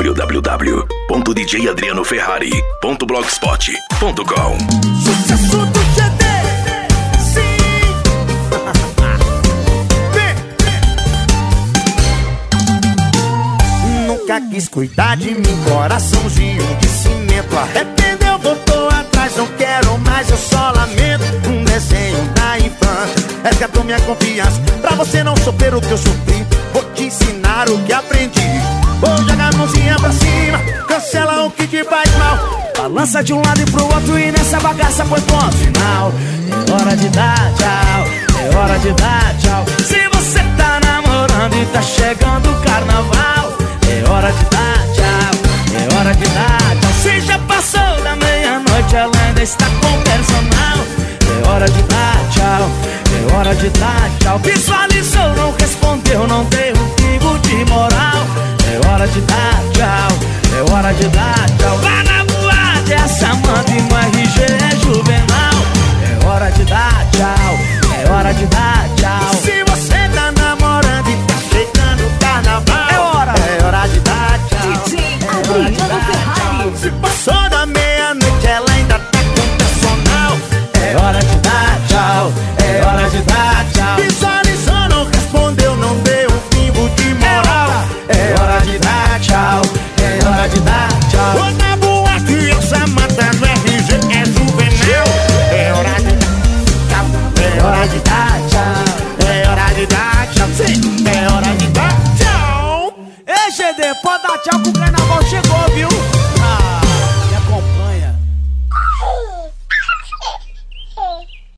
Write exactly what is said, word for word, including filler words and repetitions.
w w w ponto d j adriano ferrari ponto blogspot ponto com. Sucesso do G D, sim. Nunca quis cuidar de mim, coraçãozinho de cimento. Arrependeu, voltou atrás, não quero mais, eu só lamento. Um desenho da infância resgatou minha confiança. Pra você não sofrer o que eu sofri, vou te ensinar o que aprendi. Vou jogar a mãozinha pra cima, cancela o que te faz mal. Balança de um lado e pro outro e nessa bagaça põe ponto final. É hora de dar tchau, é hora de dar tchau. Se você tá namorando e tá chegando o carnaval, é hora de dar tchau, é hora de dar tchau. Se já passou da meia-noite, ela ainda está com personal. É hora de dar tchau, é hora de dar tchau. Visualizou, não respondeu, não deu um pingo de moral. É hora de dar tchau, é hora de dar tchau. Vai na boate, essa manda